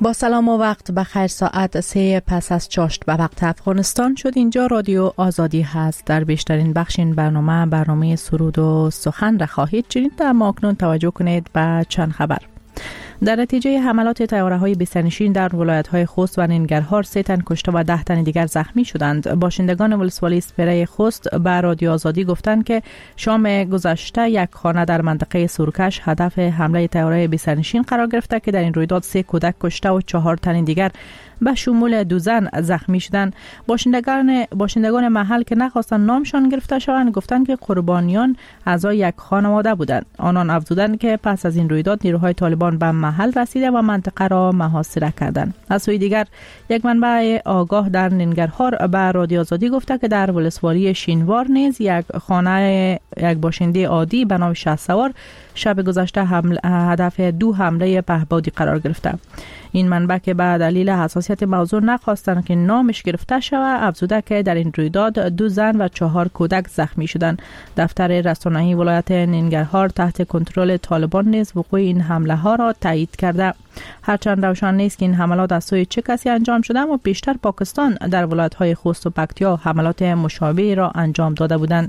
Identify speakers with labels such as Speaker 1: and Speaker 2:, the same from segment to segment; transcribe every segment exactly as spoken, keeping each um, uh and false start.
Speaker 1: با سلام و وقت بخیر. ساعت سه پس از چاشت به وقت افغانستان شد. اینجا رادیو آزادی هست. در بیشترین بخش این برنامه برنامه سرود و سخن را خواهید شنید. اما اکنون توجه کنید به چند خبر. در نتیجه حملات طیاره‌های بی‌سرنشین در ولایت‌های خوست و ننگرهار سه تن کشته و ده تن دیگر زخمی شدند. باشندگان ولسوالی اسپره خوست به رادیو آزادی گفتند که شام گذشته یک خانه در منطقه سورکش هدف حمله طیاره بی‌سرنشین قرار گرفته که در این رویداد سه کودک کشته و چهار تن دیگر به شمول دو زن زخمی شدند. باشندگان باشندگان محل که نخواستند نامشان گرفته شوند گفتند که قربانیان اعضای یک خانواده بودند. آنان افزودند که پس از این رویداد نیروهای طالبان به محل رسیده و منطقه را محاصره کردند. از سوی دیگر یک منبع آگاه در ننگرهار به رادیو آزادی گفته که در ولسوالی شینوار نیز یک خانه یک باشنده عادی به نام شهسوار شب گذشته حمل هدف دو حمله پهپادی قرار گرفته. این منبع که به دلیل حساسیت موضوع نخواستند که نامش گرفته شود افزوده که در این رویداد دو زن و چهار کودک زخمی شدند. دفتر رسانه‌ای ولایت ننگرهار تحت کنترل طالبان نیز وقوع این حمله ها را تایید کرده. هرچند روشن نیست که این حملات از سوی چه کسی انجام شده اما بیشتر پاکستان در ولایت‌های خوست و پکتیا حملات مشابهی را انجام داده بودند.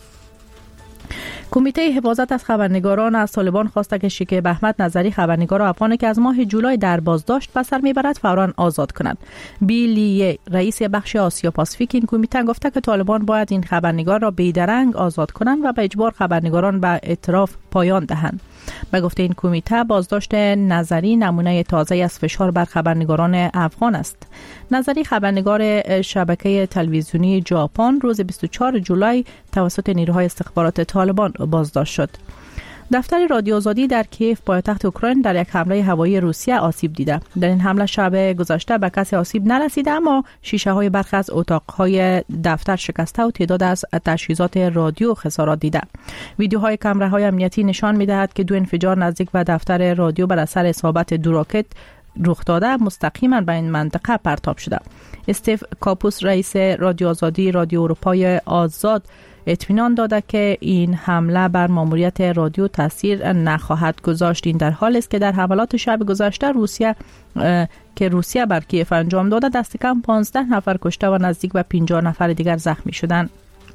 Speaker 1: کمیته حفاظت از خبرنگاران از طالبان خواسته که شکیب احمد نظری خبرنگار افغانی که از ماه جولای در بازداشت به سر میبرد فوراً آزاد کنند. بیلی رئیس بخش آسیا پاسیفیک این کمیته گفته که طالبان باید این خبرنگار را بیدرنگ آزاد کنند و به اجبار خبرنگاران به اعتراف پایان دهند. به گفته این کمیته بازداشت نظری نمونه تازه از فشار بر خبرنگاران افغان است. نظری خبرنگار شبکه تلویزیونی ژاپن روز بیست و چهارم جولای توسط نیروهای استخبارات طالبان بازداشت شد. دفتر رادیو آزادی در کیف پایتخت اوکراین در یک حمله هوایی روسیه آسیب دیده. در این حمله شب گذشته به کسی آسیب نرسیده اما شیشه های برخی از اتاقهای دفتر شکسته و تعداد از تجهیزات رادیو خسارات دیده. ویدیوهای کامراهای امنیتی نشان می‌دهد که دو انفجار نزدیک به دفتر رادیو بر اثر اصابت دو راکت رخ داده مستقیما به این منطقه پرتاب شده. استیو کاپوس رئیس رادیو آزادی رادیو اروپای آزاد اطمینان داده که این حمله بر ماموریت رادیو تاثیر نخواهد گذاشت. این در حالی است که در حملات شب گذشته روسیه که روسیه بر کیف انجام داده دست کم پانزده نفر کشته و نزدیک به پنجاه نفر دیگر زخمی شدند.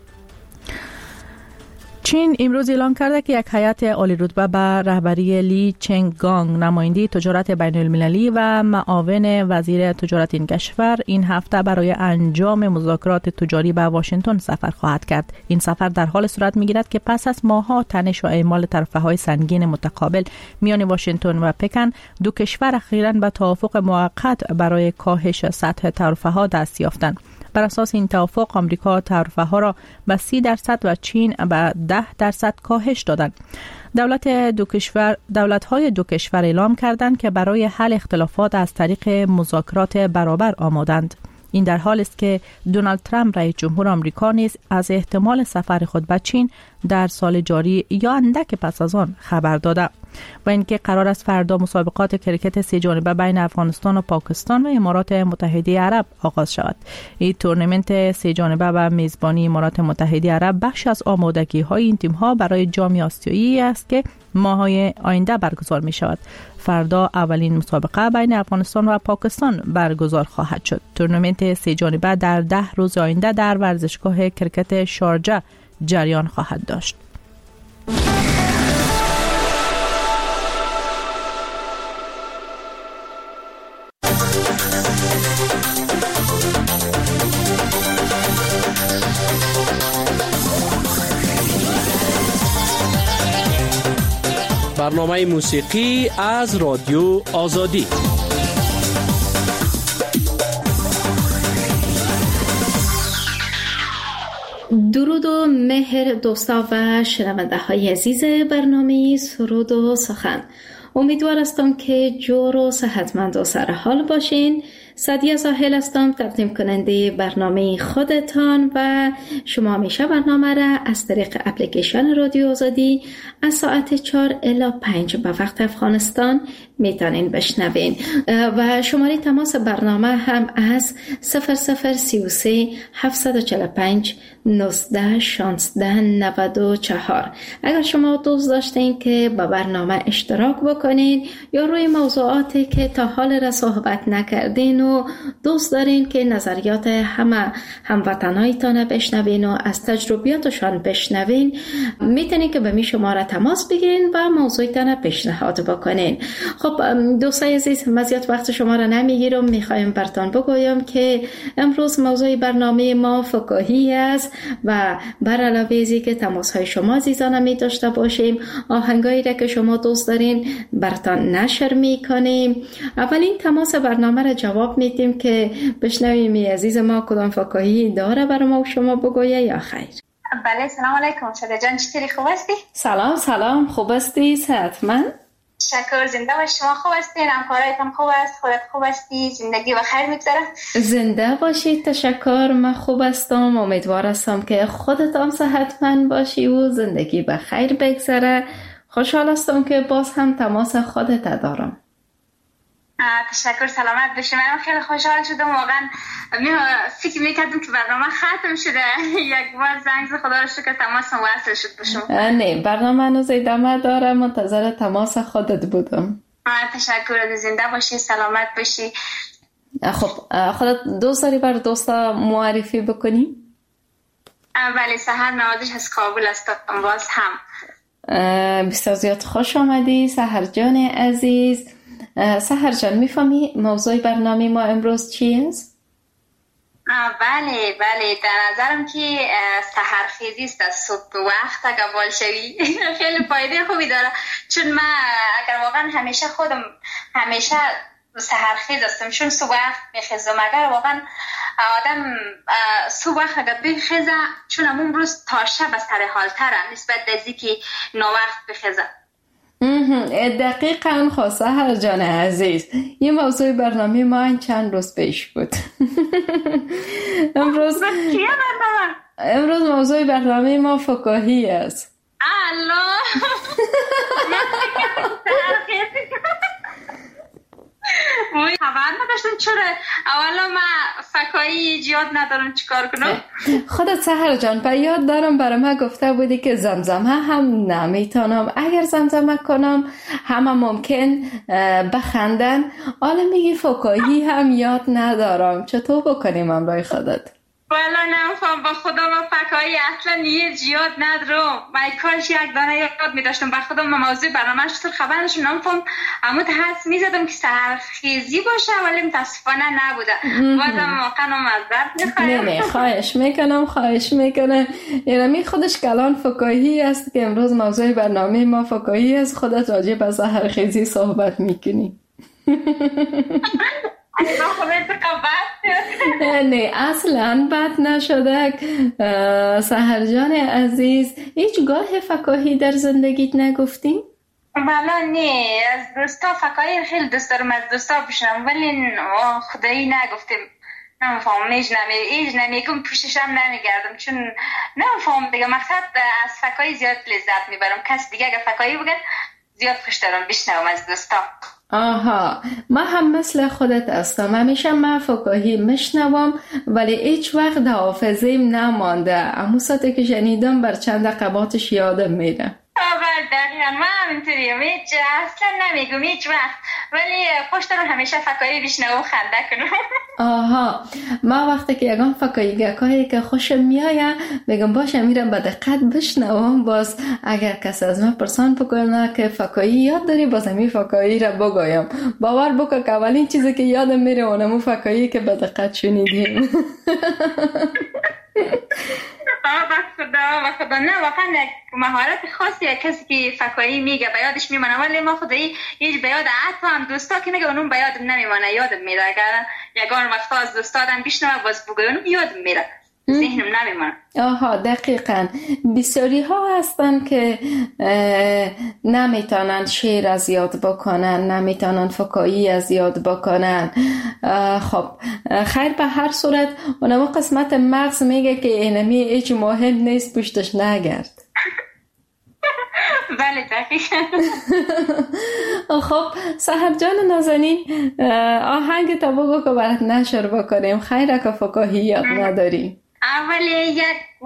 Speaker 1: چین امروز اعلام کرده که یک هیئت عالی رتبه به رهبری لی چنگ گانگ نماینده تجارت بین المللی و معاون وزیر تجارت این کشور این هفته برای انجام مذاکرات تجاری به واشنگتن سفر خواهد کرد. این سفر در حال صورت می‌گیرد که پس از ماه‌ها تنش و اعمال طرف‌های سنگین متقابل میان واشنگتن و پکن دو کشور اخیراً به توافق موقت برای کاهش سطح طرف‌ها دست یافتند. بر اساس این توافق آمریکا تعرفه ها را به سی درصد و چین به ده درصد کاهش دادند. دولت دو کشور دولت‌های دو کشور اعلام کردند که برای حل اختلافات از طریق مذاکرات برابر آمادند. این در حال است که دونالد ترامپ رئیس جمهور آمریکا نیز از احتمال سفر خود به چین در سال جاری یا اندک پس از آن خبر داده و اینکه قرار است فردا مسابقات کرکت سه جانبه بین افغانستان و پاکستان و امارات متحده عرب آغاز شود. این تورنمنت سه جانبه و میزبانی امارات متحده عرب بخش از آمادگی‌های این تیم‌ها برای جام آسیایی است که ماه‌های آینده برگزار می شود. فردا اولین مسابقه بین افغانستان و پاکستان برگزار خواهد شد. تورنمنت سه جانبه در ده روز آینده در ورزشگاه کرکت شارجه جریان خواهد داشت.
Speaker 2: برنامه موسیقی از رادیو آزادی.
Speaker 3: درود و مهر دوستا و شنونده های عزیز برنامه سرود و سخن. امیدوار هستم که جور و صحتمند و سرحال باشین. سعدیه زاهل هستم، تقدیم کننده برنامه خودتان و شما همیشه برنامه را از طریق اپلیکیشن رادیو آزادی از ساعت چهار الی پنج به وقت افغانستان میتونین بشنوین و شماره تماس برنامه هم از صفر صفر سی و سه هفتصد و چهل و پنج نوزده شانزده نود و چهار. اگر شما دوست داشتین که با برنامه اشتراک بکنین یا روی موضوعاتی که تا حال را صحبت نکردین و دوست دارین که نظریات همه هموطنایتان بشنوین و از تجربیاتشان بشنوین، میتونین که به می شماره تماس بگیرین و موضوعتان پیشنهاد بکنین. خب دوستای عزیز، مزیت وقت شما را نمیگیرم، میخوایم براتون بگویم که امروز موضوع برنامه ما فکاهی است و بر علاوه ازی که تماس های شما عزیزان می داشته باشیم، آهنگایی را که شما دوست دارین براتون نشر میکنیم. اولین تماس برنامه را جواب میدیم که بشنویم می عزیز ما کدام فکاهی داره برای ما و شما بگویه یا خیر.
Speaker 4: بله، سلام علیکم. شده جان چطوری، خوب هستی؟
Speaker 3: سلام سلام، خوب هستی؟ صحتمند؟
Speaker 4: شکر، زنده باش. شما خوب هستین؟ همکارایتان خوب است؟ خودت خوب هستی؟ زندگی بخیر میگذره؟
Speaker 3: زنده باشید، تشکر. من خوب هستم، امیدوار هستم که خودت هم صحتمند باشی و زندگی بخیر بگذره. خوشحال هستم که باز هم تماس خودت دارم.
Speaker 4: تشکر، سلامت باشی. من خیلی خوشحال شدم، واقعا فکر میکردم که برنامه ختم شده. یک بار زنگ زد، خدا رو شکر تماس وصل شد به شما.
Speaker 3: نه، برنامه هنوز ادامه داره، منتظر تماس خودت بودم.
Speaker 4: تشکر، زنده باشی، سلامت باشی.
Speaker 3: خب خودت دوست داری بر دوستا معرفی بکنی؟
Speaker 4: بله، سحر نوازش از کابل هستم باز هم.
Speaker 3: بسیار زیاد خوش آمدی سحر جان عزیز. سحر جان، میفهمی موضوع برنامه ما امروز چی است؟
Speaker 4: بله بله، در نظرم که سحرخیزی است. از صبح وقت اگر بال شوی خیلی فایده خوبی داره، چون من اگر واقعا همیشه خودم همیشه سحرخیز هستم، چون صبح وقت میخیزم. اگر واقعا آدم صبح وقت اگر بخیزه، چون همون روز تا شب سر حال تره نسبت دزی که نوقت بخیزه.
Speaker 3: دقیقاً خواست سحر جان عزیز، یه موضوع برنامه ما این چند روز پیش بود. امروز امروز موضوع برنامه ما فکاهی است.
Speaker 4: الله موی خبر نداشتم. چرا اولا من فکایی یاد ندارم چیکار کنم.
Speaker 3: خودت سحر جان پر یاد دارم برای من گفته بودی که زمزمه هم نمیتونم، اگر زمزمه کنم همه ممکن بخندن. حالا میگی فکایی هم یاد ندارم، چطور بکنیم امرای خودت؟
Speaker 4: والا نمیفهم، با خدا من فکایی اصلا یه یاد ندارم. من کاش یک دانه یاد میداشتم. با خدا من موضوع برنامه چطور خبر نشم نمیفهم. اما حدس میزدم که سحرخیزی باشه ولی متاسفانه نبوده. بازم واقعا معذرت میخوایم.
Speaker 3: نه نه، خواهش میکنم خواهش میکنم. یعنی خودش کلان فکایی است که امروز موضوع برنامه ما فکایی است. خودت راجع به سحرخیزی صحبت میکنی. نه اصلا بد نشده. سحر جان عزیز، هیچ گاه فکاهی در زندگیت نگفتی؟
Speaker 4: بله نه، از دوستا فکاهی خیلی دوست دارم از دوستا بشنم، ولی خدایی نگفتیم. نمیفهم، ایج نمی ایج نمیگم، پوششم نمیگردم، چون نمیفهم دیگه. مقصد از فکاهی زیاد لذت میبرم. کس دیگه اگه فکاهی بگن زیاد خوش دارم بشنوم از دوستا.
Speaker 3: آها، من هم مثل خودت هستم. همیشه من فکاهی میشنوم ولی هیچ وقت حافظه‌ام نمانده. اما ساعتی که شنیدم بر چند دقیقاتش یادم میره.
Speaker 4: آبر دقیقا من همینطوریم، هیچ اصلا نمیگم هیچ وقت، ولی خوش دارم همیشه فکاهی بشنوم و خنده کنم.
Speaker 3: آها، من وقتی که یکم فکاهی گکایی که خوشم میایه میگم باشه میرم به دقت بشنوم. باز اگر کسی از من پرسان بکنه که فکاهی یاد داری، باز همین فکاهی را بگویم. باور بکن که اولین چیزی که یادم میره اونمو فکاهی که به دقت شنیدیم.
Speaker 4: با خدا با خدا نه، واقعا مهارت خاصیه. کسی که فکاهی میگه به یادش میمونه، ولی ما خدایی هیچ به یاد حتی هم دوستا که میگه اونم به یادم نمیمونه، یادم میره. اگر یگان وقتا از دوستا آدم بشنوه باز بگه اونم یادم میره. ذهنم نمیمونه.
Speaker 3: آها دقیقاً. بسیاری ها هستن که نمیتونن شعر از یاد بکنن، نمیتونن فکاهی از یاد بکنن. خب خیر، به هر صورت اونما قسمت مغز میگه که اینمی هیچ مهم نیست، پشتش نگرد.
Speaker 4: بله دقیقاً.
Speaker 3: خب سحر جان نازنین، آهنگ تا بگو که برات نشر بکنیم. خیره که فکاهی یاد نداریم.
Speaker 4: اولی یک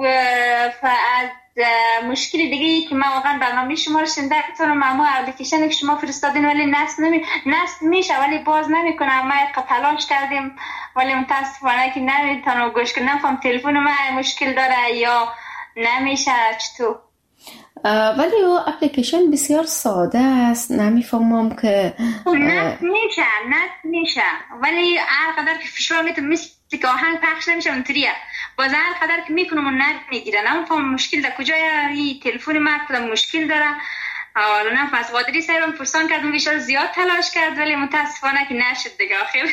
Speaker 4: از مشکلی دیگه که من واقعا برنامه شما رو شنیده کنم، معمول اپلیکیشنی که شما فرستادین ولی نصب نمی نصب میشه ولی باز نمیکنه. ما تلاش کردیم ولی متاسفانه که نمیتونم گوش کنم. نمیفهم تلفن من مشکل داره یا نمیشه چطور.
Speaker 3: ولی او اپلیکیشن بسیار ساده است، نمیفهمم که
Speaker 4: نصب میشه نصب میشه ولی هر قدر که فشار میتونم مثل که آهنگ پخش نمیشه اونطوریه. باز هر قدر که میکنم اون نمیگیره. نمیفهم مشکل در کجای این تلفن من کدام مشکل داره. حالا نمیفهم. از قادری سایرم پرسان کردم بیشتر زیاد تلاش کرد ولی متاسفانه که نشد دیگه آخر.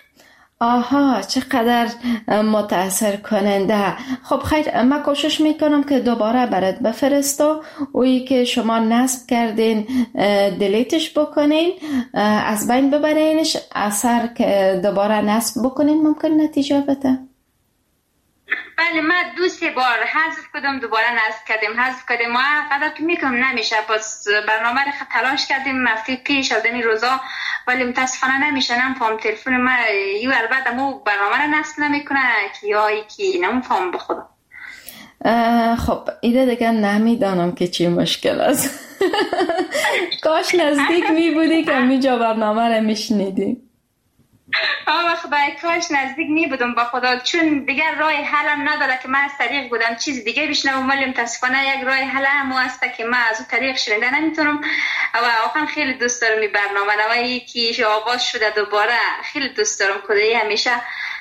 Speaker 3: آها چقدر متاثر کننده. خب خیر، من کوشش میکنم که دوباره برات بفرستم. اویی که شما نصب کردین دلیتش بکنین، از بین ببرینش. اثر که دوباره نصب بکنین ممکن نتیجه بده.
Speaker 4: بله من دو سه بار حذف کردم، دوباره نصب کردیم، حذف کردیم. ما قدر که میکنم نمیشه. پس برنامه رو تلاش کردیم هفته پیش از این روزا ولی متاسفانه نمیشه. نمیفهم تلفن من یو البته مو برنامه رو نصب نمیکنه که یا یکی نمیفهم به خدا.
Speaker 3: خب ایره دیگه نمیدانم که چی مشکل است. کاش نزدیک می بودی که میجا برنامه رو میشنیدی.
Speaker 4: آه خدای کاش نزدیک می بودم با خدا، چون دیگر راه حلم نداره که من از طریق بودم چیز دیگه بشنوم ولی متاسفانه یک راه حل هم هست که من از اون طریق شنیده نمیتونم. و واقعا خیلی دوست دارم این برنامه و یکی آغاز شده دوباره خیلی دوست دارم. کدی همیشه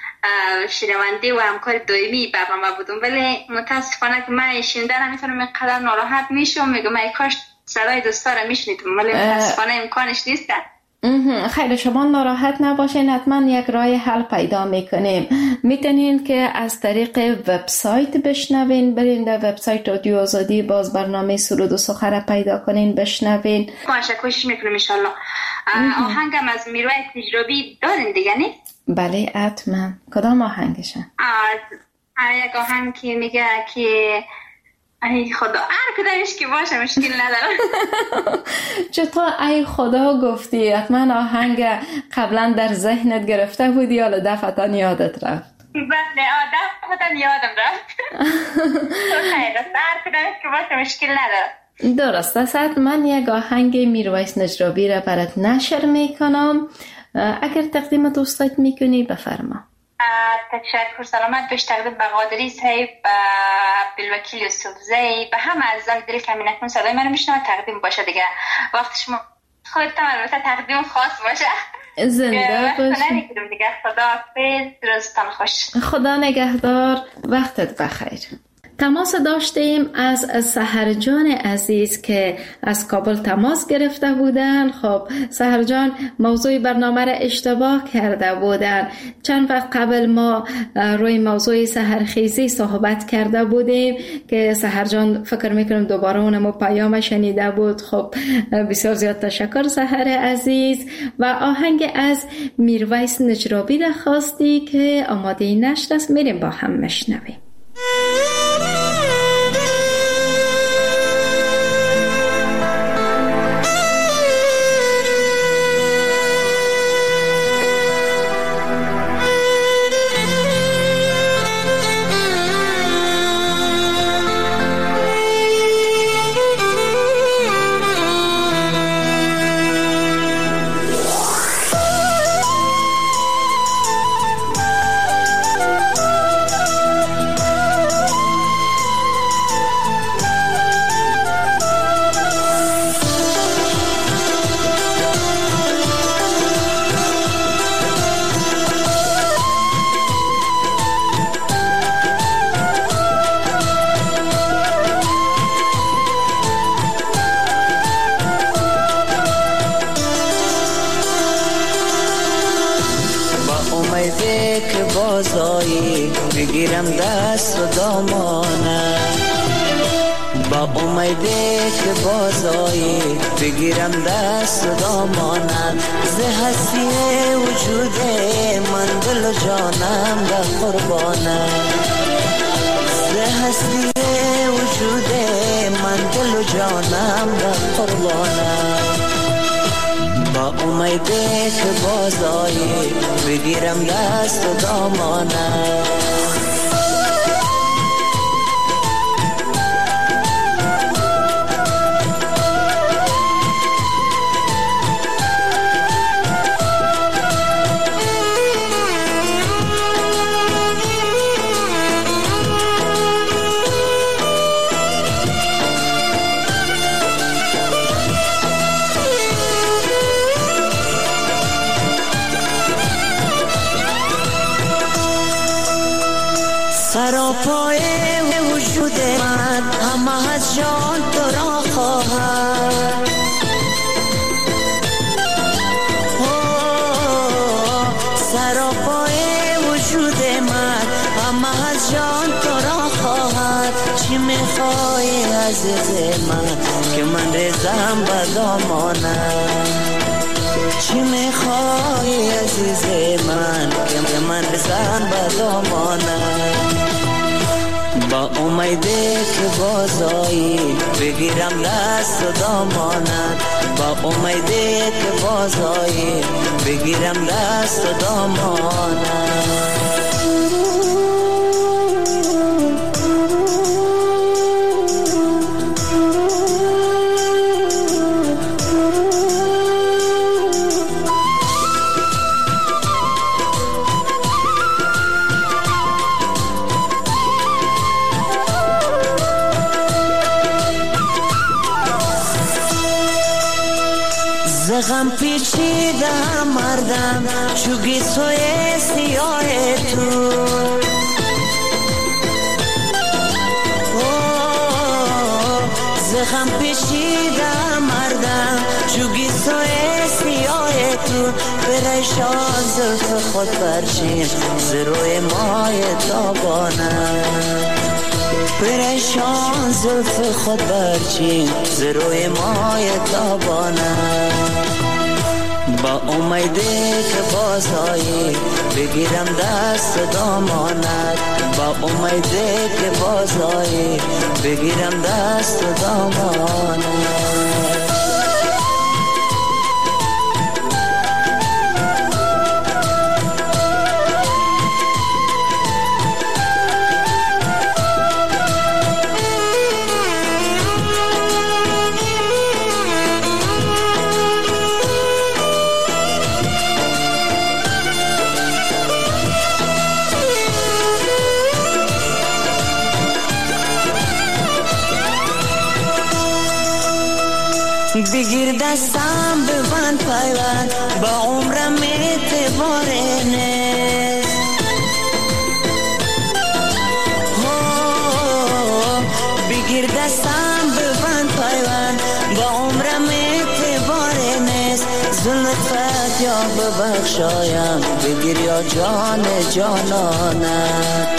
Speaker 4: شنونده و همکار دائمی برنامه بودم ولی متاسفانه که من شنیده نمیتونم. اینقدر ناراحت میشم، میگم ای کاش صدای دوستا رو میشنیدم ولی متاسفانه امکانش نیست.
Speaker 3: خیلی شما ناراحت نباشین، حتما یک راه حل پیدا میکنیم. میتونین که از طریق وبسایت بشنوین، برین در وبسایت رادیو آزادی باز برنامه سرود و سخن پیدا کنین بشنوین.
Speaker 4: باشه کوشش میکنم ان شاء الله. آهنگم از میرویس نجرابی دارین دیگه نه؟
Speaker 3: بله حتما. کدام آهنگشه؟
Speaker 4: یک آهنگ که میگه که ای خدا هر کدامش که باشه مشکل نداره.
Speaker 3: چطور ای خدا گفتی؟ حتما آهنگ قبلا در ذهنت گرفته بودی یا دفعتا یادت رفت؟
Speaker 4: بله دفعتا یادم رفت. خیلی هر کدامش که باشه مشکل نداره.
Speaker 3: درست است. من یک آهنگ میرویس نجرابی را برات نشر میکنم. اگر تقدیم دوستات میکنی بفرما.
Speaker 4: تشکر. سلامت باش. تقدیم به قادری صاحب، عبدالوکیل یوسفزی، به همه عزیزان دل که همینکنون صدای من میشنوند تقدیم باشه دیگه. وقت شما خودتان البته تقدیم خاص باشه.
Speaker 3: زنده باشی
Speaker 4: دیگه. خدا حافظ. روزتان خوش.
Speaker 3: خدا نگهدار. وقتت بخیر. تماس داشتیم از سحر جان عزیز که از کابل تماس گرفته بودن. خب سحر جان موضوع برنامه را اشتباه کرده بودن. چند وقت قبل ما روی موضوع سحرخیزی صحبت کرده بودیم که سحر جان فکر میکنم دوباره اونمو پیام شنیده بود. خب بسیار زیاد تشکر سحر عزیز. و آهنگ از میرویس نجرابی را خواستی که آماده نشر است، میریم با هم مشنویم.
Speaker 5: بگیرم دست و دامانت، با امیده که بازایی بگیرم دست و دامانت. ز هستی وجود من دل و جانم در قربانت، ز هستی وجود من دل و جانم در قربانت. با امیده که بازایی بگیرم دست و دامانت. سراپای وجود من همه از جان تو را خواهد، سراپای وجود من همه از جان تو را خواهد. چی میخوای عزیز من که من ریزم به دامانت، چی میخوای عزیز من که من ریزم به دامانت. با امیده که بازایی بگیرم دست و دامانت، با امیده که بازایی بگیرم دست و دامانت. غم پیچیده مردم چوگی سوی سیاه تو، زغم پیچیده مردم چوگی سوی سیاه تو. پریشان زلف خود برچین ز روی مای تابانم، پریشان زلف خود برچین ز روی مای تابانم. با امیده که بازایی بگیرم دست دامانت، با امیده که بازایی بگیرم دست دامانت. بگیر دستم ببند پیوند با عمرم اعتباره نیست، بگیر دستم ببند پیوند با عمرم اعتباره نیست. ظلمت یا ببخشایم بگیر یا جان جانانم،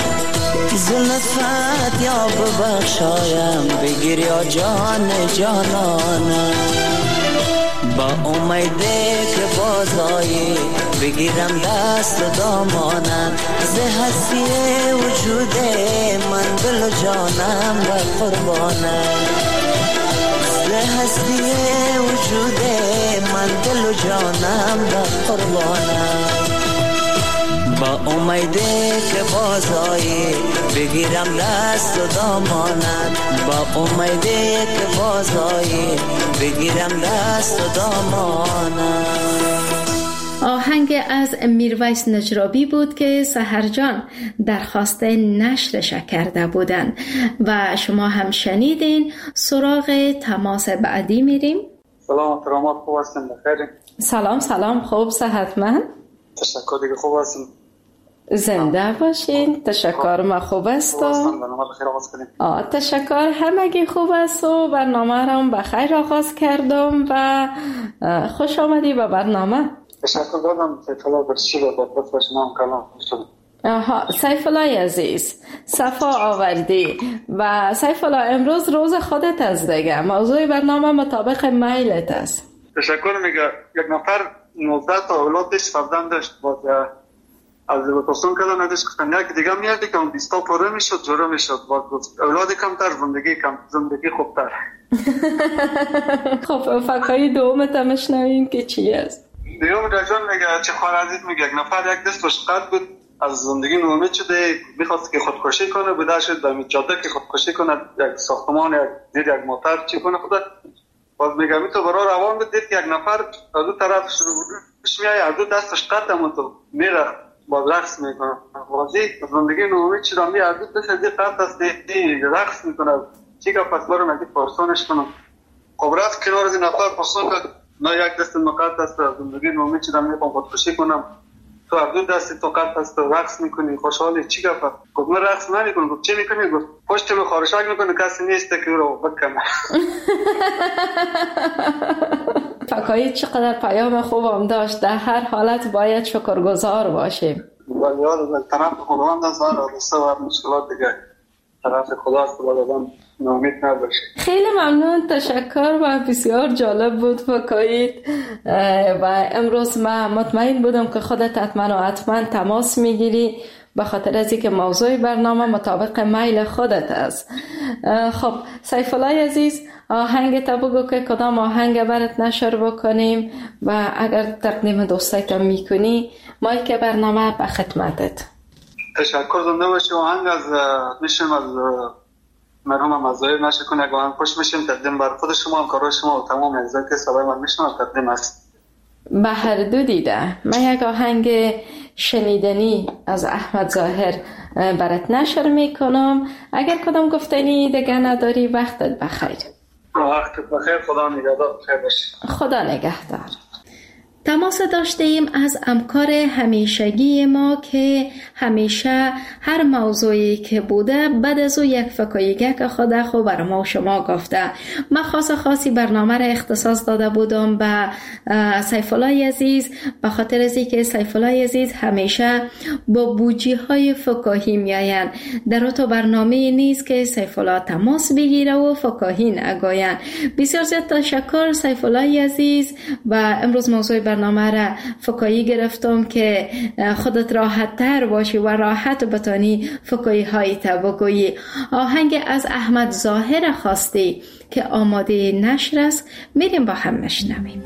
Speaker 5: ظلمت یا ببخشایم بگیر یا جان جانانم. با امیده که بازایی بگیرم دست دامانم، ز هستی وجود من دل و جانم و قربانم، ز هستی وجود من دل و جانم و قربانم. با امیده که بازایی بگیرم دست و دامانت، با امیده که بازایی بگیرم دست و دامانت.
Speaker 3: آهنگ از میرویس نجرابی بود که سحرجان درخواست نشرش کرده بودن و شما هم شنیدین. سراغ تماس بعدی میریم.
Speaker 6: سلام کرامات، خوب هستین؟ بخیر؟
Speaker 3: سلام سلام، خوب صحتمند؟
Speaker 6: تشکر دیگه، خوب هستین؟
Speaker 3: زنده باشین. تشکر، ما خوب است. آه تشکر، همگی خوب است و برنامه را هم بخیر آغاز کردم و خوش آمدی به برنامه.
Speaker 6: تشکر دادم که طلا برشی و بدبخت و شما هم کلام شد.
Speaker 3: آها، سیف الله عزیز، صفا آوردی. و سیف الله امروز روز خودت است دیگه، موضوع برنامه مطابق میلت است.
Speaker 6: تشکر. میگه یک نفر نوزده تا اولاد داشت، فرزند داشت، باز از وطاسون کردن نداشت کشتن. یک دیگه میادی که اون بیستا پره میشد، جوره میشد، باز اولاد کمتر، زندگی کم، زندگی خوبتر.
Speaker 3: خب فکایی دومت هم شنویم که چی است؟
Speaker 6: دیوم رجان میگه چه خوار عزیز، میگه یک نفر یک دستش قد بود، از زندگی ناامید شده، میخواست که خودکشی کنه، بوده شد در جاده که خودکشی کنه، یک ساختمان، یک دید یک موتر چی کنه خدا. باز میگه می تو برای روان بود، دید که یک نفر از دو طرف شروعش میای، از دو دستش قد هم تو میره باز رقص میکنه. بازی زندگی ناامید شده، می از دو دست دید قد است دید رقص میکنه. چی که پس برو نگی پرسانش کنم. خب رفت کنار از این نفر پرسان کرد، نه یک دست مقد است، زندگی ناامید شدم، میخوام خودکشی کنم. تو از دو دستی تو قد است، رقص میکنی، خوشحالی، چی گفت؟ گفت من رقص نمیکنم. گفت چی میکنی؟ گفت پشت من خارشک میکنه، کسی نیست که رو بکنه.
Speaker 3: فکایی چقدر پیام خوبم داشت. در هر حالت باید شکرگزار باشیم.
Speaker 6: ولی یاد طرف خداوند است، راسته و مشکلات دیگه طرف خداست، خداوند ناامید نباشه.
Speaker 3: خیلی ممنون، تشکر و بسیار جالب بود فکایید. و امروز من مطمئن بودم که خودت حتما و حتما تماس میگیری به خاطر از اینکه موضوع برنامه مطابق میل خودت است. خب سیف الله عزیز، آهنگ تا بگو که کدام آهنگ برات نشر بکنیم و اگر تقدیم دوستایتم میکنی مایک برنامه به خدمتت.
Speaker 6: تشکر. زنده باشی. آهنگ از میشم از مرحوم مزایر نشه کنه، اگه آهنگ خوش میشیم تقدیم بر خود شما، همکارای شما و تمام عزیزان که صدای من میشنن تقدیم است.
Speaker 3: به هر دو دیده. من یک آهنگ شنیدنی از احمد ظاهر برات نشر میکنم. اگر کدام گفتنی دیگه نداری وقتت بخیر.
Speaker 6: وقتت بخیر. خدا نگهدار. بخیر باشی.
Speaker 3: خدا نگهدار.
Speaker 1: تماس داشته ایم از همکار همیشگی ما که همیشه هر موضوعی که بوده بعد از او یک فکاییگه که خدا خو بر ما و شما گفته. من خاص خاصی برنامه را اختصاص داده بودم به سیف الله عزیز به خاطر از اینکه سیف الله عزیز همیشه با بوجی های فکاهی میآیند. در تو برنامه نیست که سیف الله تماس بگیره و فکاهی نگویند. بسیار زیاد تشکر سیف الله عزیز. و امروز موضوع برنامه را فکایی گرفتم که خودت راحت تر باشی و راحت بتانی فکایی های تا بگویی. آهنگ از احمد ظاهر خواستی که آماده نشر است، میریم با هم نشنویم.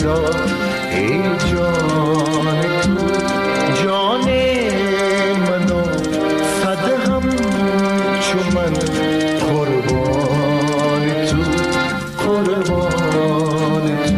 Speaker 7: فدا ای جان تو، جان منو صد هم چو من قربان تو، قربان تو.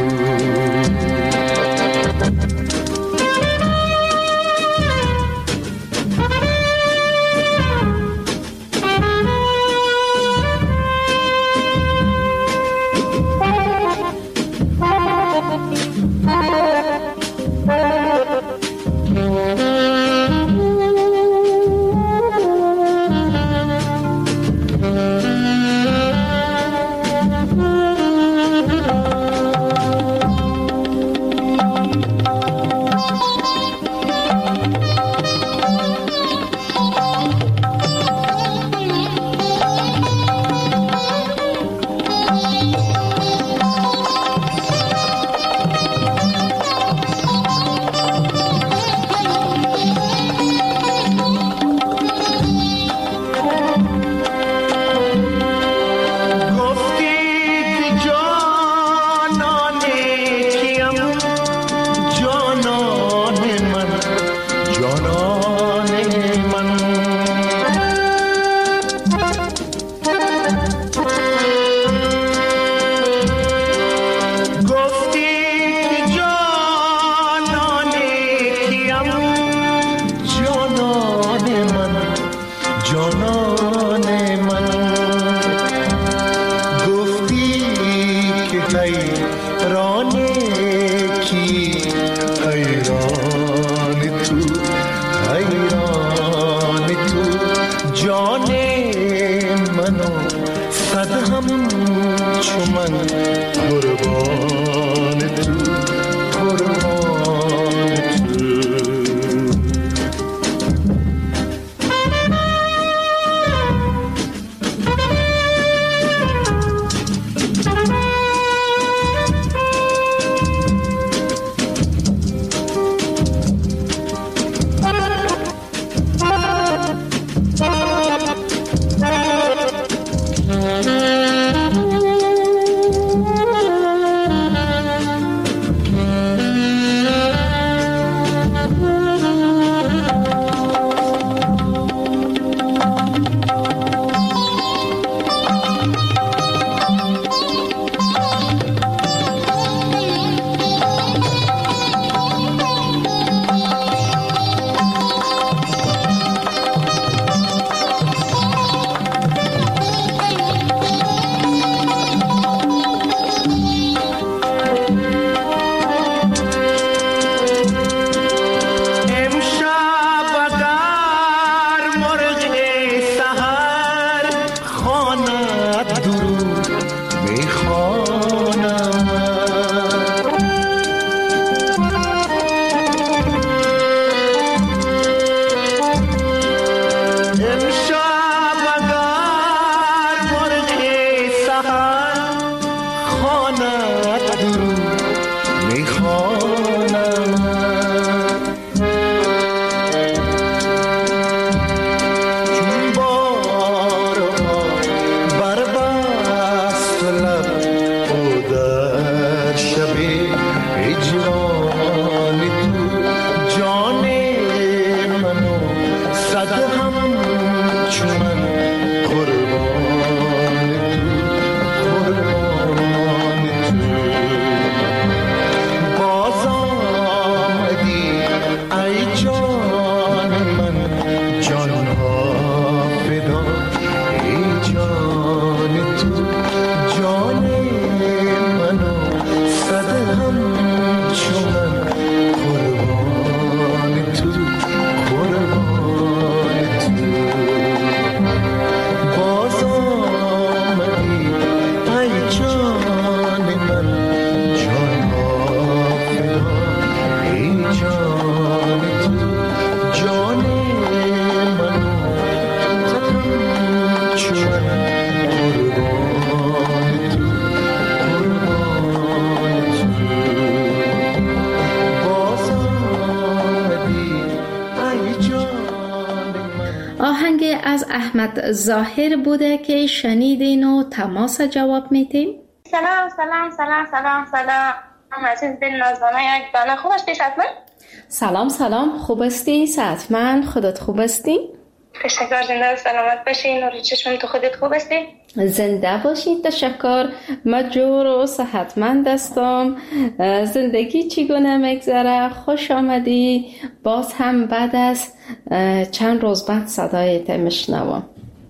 Speaker 3: آهنگ از احمد ظاهر بوده که شنیدین و تماس جواب میتیم.
Speaker 4: سلام سلام سلام سلام سلام
Speaker 8: هم عزیز دل نازدانه یک دانه. خوب هستی سعدمند؟
Speaker 3: سلام سلام، خوب هستی سعدمند؟ خودت خوب هستی؟
Speaker 8: تشکر، زنده و سلامت باشی. نور چشم، تو خودت خوب هستی؟
Speaker 3: زنده باشی، تشکر. مجور و صحتمند هستم. زندگی چگونه میگذره؟ خوش آمدی. باز هم بعد از چند روز بعد صدایت میشنوم.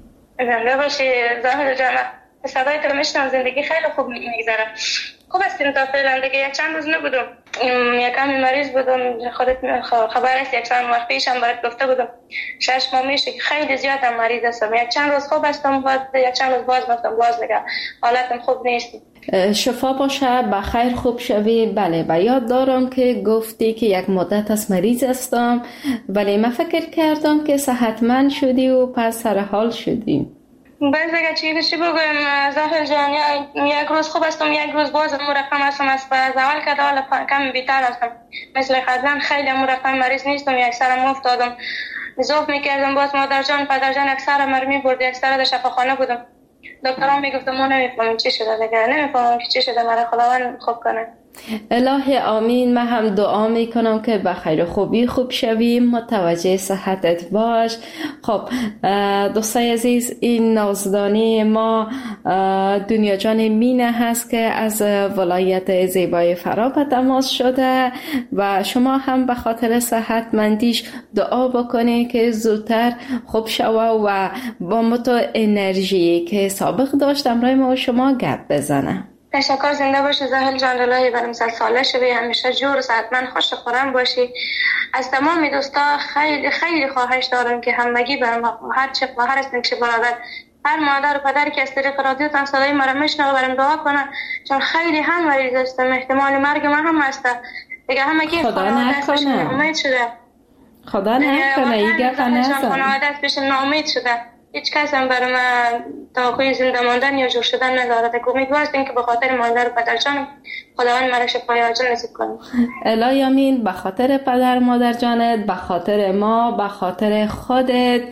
Speaker 8: زنده باشی زاهد جان، صدایت میشنوم. زندگی خیلی خوب میگذره. خوب هستیم تا فعلا دیگه. یک چند روز نبودم، یکم مریض بودم. خودت خبر است یک چند وقت پیشم برات گفته بودم شش ماه میشه که خیلی زیادم مریض هستم. یک چند روز خوب هستم، بعد یک چند روز باز گفتم باز دیگه حالتم خوب نیست.
Speaker 3: شفا باشه، بخیر خوب شوی. بله، و یاد دارم که گفتی که یک مدت از مریض هستم، ولی من فکر کردم که صحتمند شدی و پس سر حال شدی.
Speaker 8: باز اگه چی چی بگویم زهر جان، یک روز خوب هستم، یک روز باز مرقم هستم. از اول که حالا کم بیتر هستم. مثل قبلا خیلی مرقم مریض نیستم. یک سرم افتادم زوف میکردم، باز مادر جان پدر جان یک سرم مرمی برد، یک سر در شفاخانه بودم. دکتران میگفتم ما نمیفهمیم چی شده دیگه، نمیفهمم که چی شده. مرا خداوند خوب کنه.
Speaker 3: الهی آمین. من هم دعا میکنم که بخیر خوبی خوب شوی، متوجه صحتت باش. خب دوستای عزیز، این نازدانی ما دنیا جان مینه هست که از ولایت زیبای فرا به تماس شده و شما هم به خاطر صحتمندیش دعا بکنید که زودتر خوب شوه و با متو انرژی که سابق داشتم رای ما و شما گپ بزنه.
Speaker 8: تشکر، زنده باشی زاهل جان. الهی برم سال ساله شوی، همیشه جور و صحتمند خوش خورم باشی. از تمام دوستا خیلی خیلی خواهش دارم که همگی برم هر چه هر است نکشه برادر، هر مادر و پدری که از طریق رادیو تان صدای مرا میشنوه برم دعا کنن، چون خیلی هم مریض هستم. احتمال مرگ من هم هست دیگه. همگی
Speaker 3: خدا نکنه،
Speaker 8: امید شده.
Speaker 3: خدا نکنه این گپ نزن.
Speaker 8: خانواده بشه ناامید شده. هیچ کس هم برای من توقعی زنده ماندن یا جور شدن ندارد. امیدوار هستیم که به خاطر مادر و پدر جان خداوند مرا شفای عاجل نصیب کنه.
Speaker 3: الهی آمین. به خاطر پدر مادر جانت، به خاطر ما، به خاطر خودت،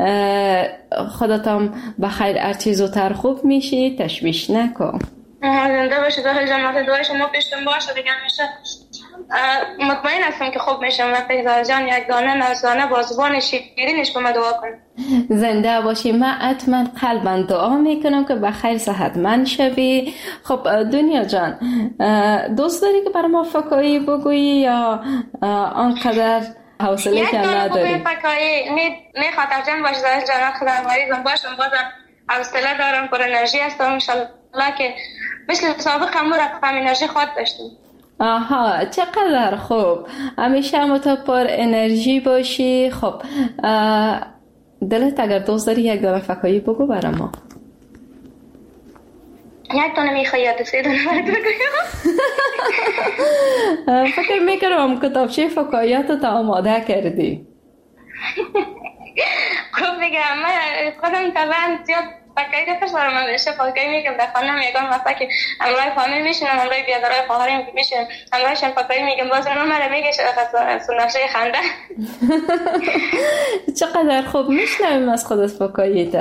Speaker 3: خودتم بخیر هر چیز زودتر خوب میشی، تشویش نکن.
Speaker 8: زنده باشید زاهل جان. دعای شما پیشتون باشه دیگه. همیشه مطمئن هستم که خوب میشم. وقتی زاهل جان یک دانه نازدانه با زبان شیرینش به من دعا کن.
Speaker 3: زنده باشی. من حتما قلبا دعا میکنم که بخیر صحتمند شوی. خب دنیا جان، دوست داری که برای ما فکایی بگویی یا آنقدر حوصله که نداری؟
Speaker 8: یک فکایی نه خاطر جان باش زاهل جان. خدا مریضم باشم بازم حوصله دارم، پر انرژی هستم. انشالله که مثل سابق هم رقم انرژی خود داشتیم.
Speaker 3: آها، چقدر خوب. همیشه هم تو پر انرژی باشی. خب دلت اگر دوست داری یک دانه فکایی بگو برای ما.
Speaker 8: یک دانه میخوایی یا دو سه دانه برات بگویم؟
Speaker 3: فکر میکنم کتابچه فکاییاتو تا آماده کردی.
Speaker 8: خوب دیگه. من خودم طبعا زیاد فکایی دفش دارم. من بشه فکایی میگم در خانم یکان وقتا که همراه فامیل میشنم، همراه بیادرهای خواهریم که میشنم، همراهشم فکایی میگم. باز اونو مرا میگه سنفشه خنده.
Speaker 3: چقدر خوب میشنویم از خودت فکاییتا.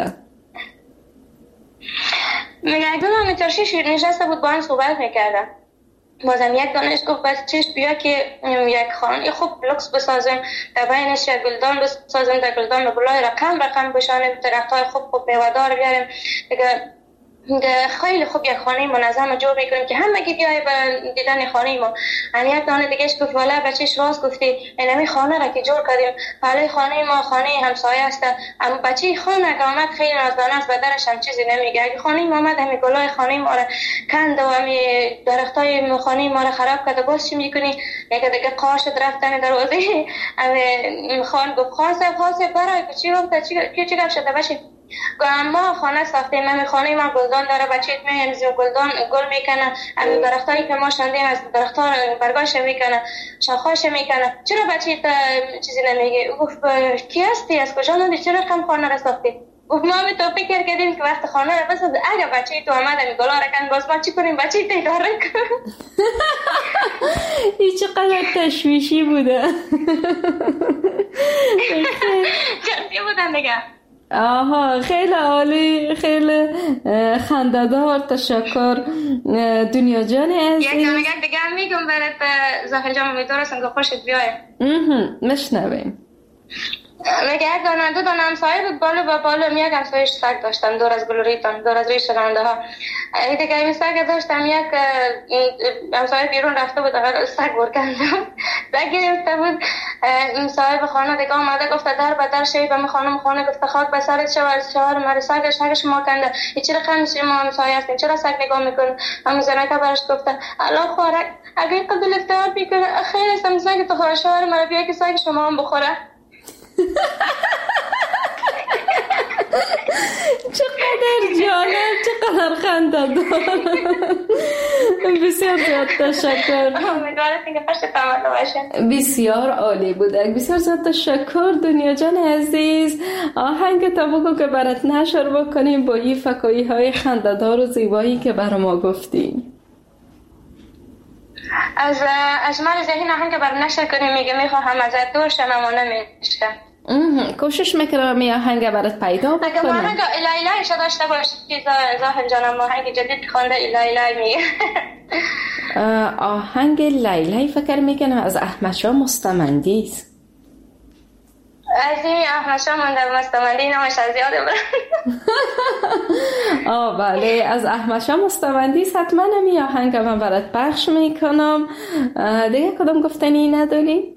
Speaker 8: میگه اگه من ترشی نشسته بود با هم صحبت میکردم، بازم یک دانش گفت بچهش بیا که یک خانه خوب لوکس بسازم، در بینش یک گلدان بسازم، در گلدان گلای رقم رقم بشانیم، درختای خوب خوب میوه‌دار بیاریم دیگه. خیلی خوب یک خانه منظم جور میکنیم که همگی بیای به دیدن خانه ما. یعنی یک دانه دیگهش گفت والا بچهش راست گفتی، اینمی خانه را که جور کردیم حالا خانه ما خانه همسایه است، اما بچه خانه که آمد خیلی نازدانه است، به درش هم چیزی نمیگه. اگه خانه ما آمد همی گلای خانه ما را کند و همی درختای خانه ما را خراب کرده، باز چی میکنی؟ یک دیگه قاشت رفتن دروازه همی خان گفت خاصه خاصه برای چی گفت چی چی چی شده بچه؟ ما خانه ساختیم، من خانه ما گلدان داره، بچه‌ت می‌امیزه گلدان گل میکنه، از درختایی که ما شاندیم از درخت‌ها برگاش میکنه، شاخه‌اش میکنه. چرا بچه‌ت چیزی نمیگه؟ گفت کی هستی؟ از کجا اومدی؟ چرا کم خانه را ساختی؟ گفت ما هم تو فکر کردیم که وقت خانه را بساز، اگه بچه‌ت تو اومد می گلا را کن، باز ما چی کنیم؟ بچه‌ت اداره کن.
Speaker 3: این چقدر تشویشی بوده.
Speaker 8: جدی بودن دیگه.
Speaker 3: آها خیلی عالی، خیلی خنده‌دار. تشکر دنیا جان عزیز.
Speaker 8: یک نمگه دیگه هم میگم برات زاهل جان، امیدوار هستم که خوشت بیاید.
Speaker 3: مشنویم.
Speaker 8: میگه یک دانه دو دانه همسایه بود بالا با بالا، یک همسایش سگ داشتم دور از گلوریتان، دور از ریش رانده ها. این دیگه این سگ داشتم، یک همسایه بیرون رفته بود اول سگ برکندم، سگ گرفته بود. این صاحب خانه دیگه آمده گفته در به در شوی به خانم خانه، گفته خاک به سرت شود شوهر مرا سگ سگ شما کنده، این چرا خند شما همسایه هستین، چرا سگ نگاه میکن؟ همون زنه که برش گفته الله خوارک اگه قبل افتار بیکنه خیلی هستم سگ تو شوهر مرا بیا که سگ شما هم بخوره.
Speaker 3: چقدر جالب، چقدر خنده دار. بسیار زیاد تشکر.
Speaker 8: امیدوارم که خوشتون آمده باشه.
Speaker 3: بسیار عالی بوده. بسیار زیاد تشکر دنیا جان عزیز. آهنگ تا بگو که برات نشر بکنیم با این فکایی های خنده دار و زیبایی که برای ما گفتیم.
Speaker 8: از اجمال ذهن آهنگ برای نشر کنیم میگه میخواهم ازت دور شم اما نمیشه.
Speaker 3: کوشش میکنم می آهنگ برات پیدا بکنم.
Speaker 8: اگه آهنگ الهی شده داشته باشی که زاهل جانم آهنگ جدید خوانده الهی میگه.
Speaker 3: آهنگ لیلی فکر میکنم از احمد شاه مستمندی است.
Speaker 8: از این احمد شاه مونده مستمندی نامش از یاده برم.
Speaker 3: آه بله از احمد شاه مستمندی است. حتما می آهنگ من برات پخش میکنم. دیگه کدام گفتنی نداری؟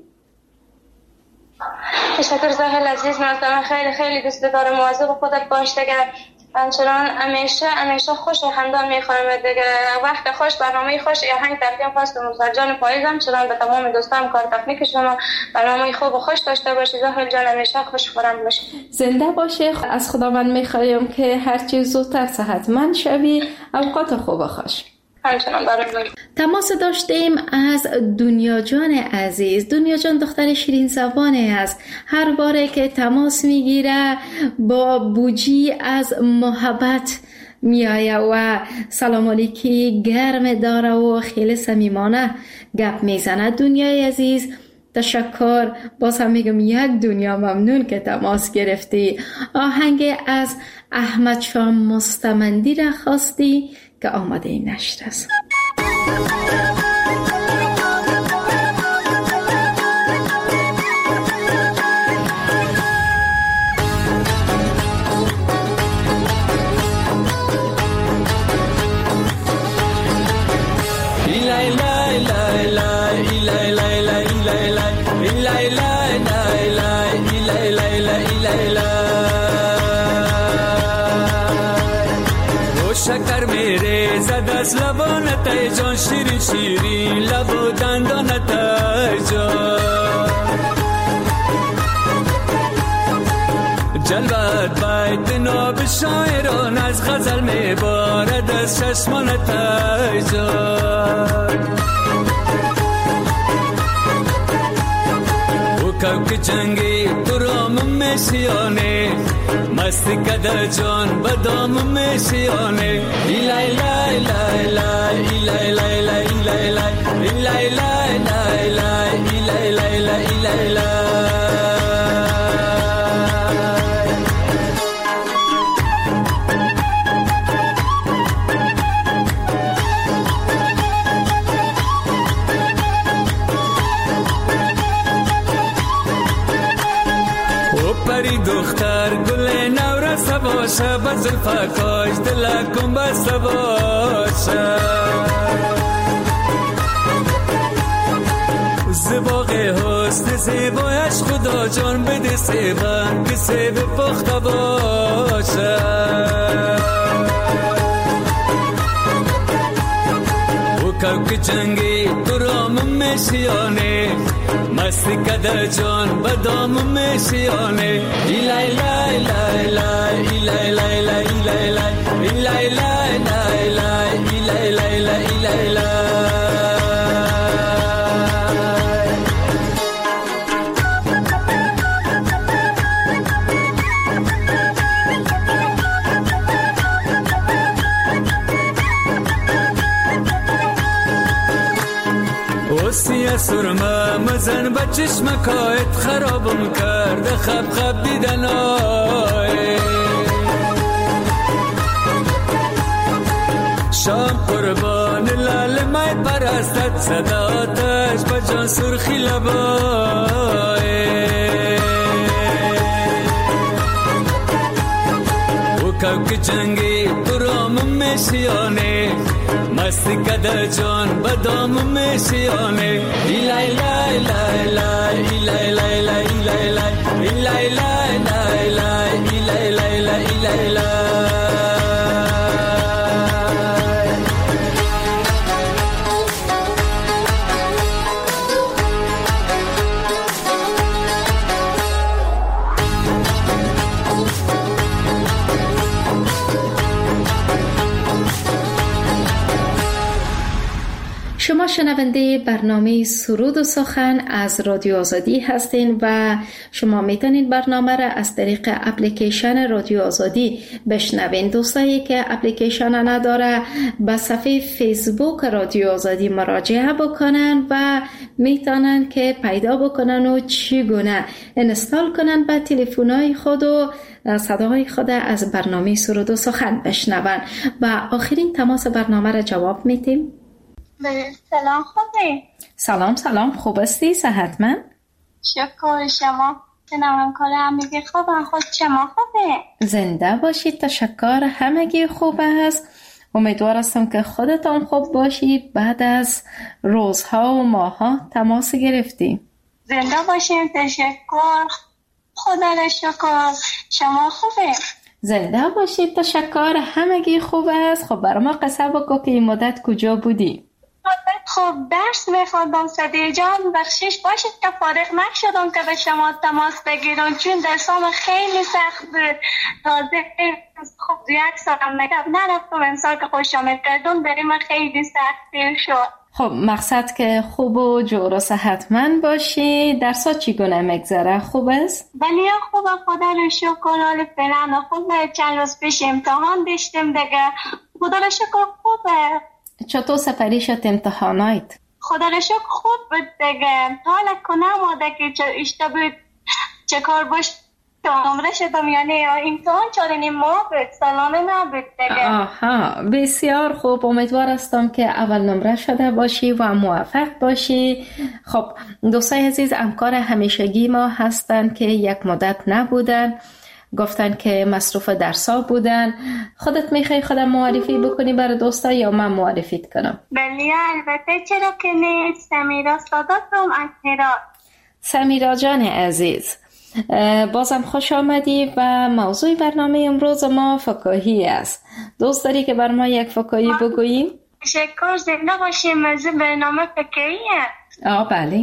Speaker 8: تشکر زاهل عزیز، من خیلی خیلی دوست دارم. مواظب خودت باش دیگه، همچنان همیشه همیشه خوش و خندان میخورم دیگه. وقت خوش برنامه خوش یا هنگ تقدیم خواستم جان پاییزم چنان به تمام دوستان کار تکنیک شما برنامه خوب و خوش داشته باشی زاهل جان، همیشه خوش خورم باشی.
Speaker 3: زنده باشه. از خداوند میخوایم که هر چیز زودتر صحتمند شوی. اوقات خوب و خوش.
Speaker 1: تماس داشتیم از دنیا جان عزیز. دنیا جان دختر شیرین زبانه است. هر باره که تماس میگیره با بوجی از محبت میایه و سلام علیکی گرم داره و خیلی صمیمانه گپ میزنه. دنیای عزیز تشکر. باز هم میگم یک دنیا ممنون که تماس گرفتی. آهنگ از احمد شاه مستمندی را خواستی که آماده این نشر است.
Speaker 9: شکر میره زد از لبانت ای جان، شیرین شیرین لب و دندانت ای جان، جلوت باید ناب شاعران از غزل میبارد از چشمانت ای جان. او کوک جنگی تو رام میشیانه، مستی کده جان بدام میشیانه. ایلای لای لای لای ایلای لای لای ایلای لای ایلای لای لای لای ایلای لای لای ایلای لای. پری دختر گل نورس باشه، بزل فکاش دلکم بسته باشه. زباق حسن زیبایش خدا جان بده سیبن که سیب پخته باشه. او کوک جنگی تو رام میشیانه، مستی کده جان بدام میشیانه. ایلای لای لای لای ایلای لای لای ایلای لای ایلای لای لای لای ایلای لای لای ایلای لای. اوسیه سرمه مزن به چشمکایت خرابم کرده خب خب دیدن آی شام قربان لال مای پرستت صداتش به جان سرخی لبای او کوک جنگی برام میشیانه مستی کده جان بدام میشیانه ایلای لای لای لای ایلای لای لای ایلای لای ایلای لای لای لای ایلای لای لای ایلای لای
Speaker 3: شما شنونده برنامه سرود و سخن از رادیو آزادی هستین و شما میتونید برنامه را از طریق اپلیکیشن رادیو آزادی بشنوین. دوستایی که اپلیکیشن نداره به صفحه فیسبوک رادیو آزادی مراجعه بکنن و میتونن که پیدا بکنن و چگونه اینستال کنن به تلفن‌های خود و صداهای خود از برنامه سرود و سخن بشنون. و آخرین تماس برنامه را جواب میتیم.
Speaker 8: سلام خوبی؟
Speaker 3: سلام سلام خوب هستی؟ صحتمند؟
Speaker 8: شکر شما. سلام کار همگی خوبه. خود شما خوبه؟
Speaker 3: زنده باشید. تشکر. همگی خوب است. امیدوار هستم که خودتان خوب باشید. بعد از روزها و ماهها تماس گرفتی.
Speaker 8: زنده باشیم. تشکر. خدا را شکر. شما خوبه؟
Speaker 3: زنده باشید. تشکر. همگی خوب است. خب برای ما قصه بگو که این مدت کجا بودی؟
Speaker 8: خب درس میخوندم صدیق جان. بخشش باشید که فارغ نشدم که به شما تماس بگیرم چون درسام خیلی سخت بود. تازه خب یک سالم نگم نرفتم امسال که خوش آمد کردم بریم خیلی سختی شد.
Speaker 3: خب مقصد که خوب و جور و صحتمند باشی. درسا چگونه میگذره؟ خوب است؟
Speaker 8: بله خوبه خدا رو شکر. حال فعلا خوبه. چند روز پیش امتحان داشتیم دیگه. خدا رو شکر خوبه.
Speaker 3: چطور سپری شد امتحانات؟
Speaker 8: خدا رو شکر خوب بود دیگه. حالا کنم آده که چه اشته بود چه کار باش نمره شدم یعنی امتحان چاره نیم ماه بود سالانه نبود دیگه.
Speaker 3: آها بسیار خوب. امیدوار هستم که اول نمره شده باشی و موفق باشی. خب دوستای عزیز همکار همیشگی ما هستن که یک مدت نبودن. گفتن که مصروف درسا بودن. خودت میخوای خودم معرفی بکنی برای دوستا یا من معرفیت کنم؟
Speaker 8: بله البته چرا که نه. سمیرا صداتم از هرات.
Speaker 3: سمیرا جان عزیز بازم خوش آمدی و موضوع برنامه امروز ما فکاهی است. دوست داری که بر ما یک فکاهی بگوییم؟
Speaker 8: تشکر. زنده باشیم. موضوع برنامه فکاهیه.
Speaker 3: آه بله.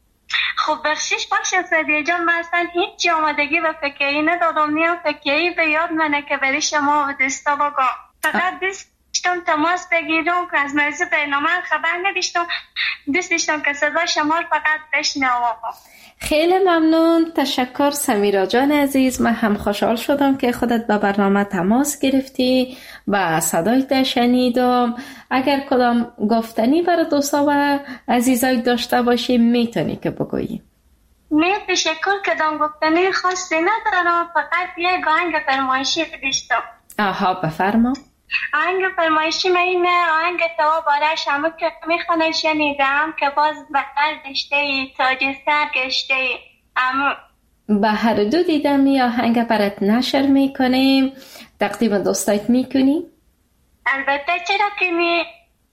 Speaker 8: خب بخشش باشه صدیق جان. من اصلا هیچ آمادگی به فکری ندادم. نیم فکری به یاد منه که بری شما و دستا بگم. فقط دستم تماس بگیرم که از موضوع برنامه خبر نداشتم. دوست داشتم که صدا شما فقط بشنوم.
Speaker 3: خیلی ممنون. تشکر سمیرا جان عزیز. من هم خوشحال شدم که خودت به برنامه تماس گرفتی و صدایت شنیدم. اگر کدام گفتنی برای دوستا و عزیزای داشته باشی میتونی که بگویی.
Speaker 8: می تشکر. کدام گفتنی خاصی ندارم. فقط یک آهنگ فرمایشی داشتم.
Speaker 3: آها بفرما.
Speaker 8: آهنگ فرمایشی من اینه. آهنگ تو بارش همه که میخونه شنیدم که باز بغل داشته ای تاج سر گشته ای. اما
Speaker 3: به هر دو دیدم یا آهنگ برات نشر میکنیم. تقدیم دوستایت میکنی؟
Speaker 8: البته چرا که می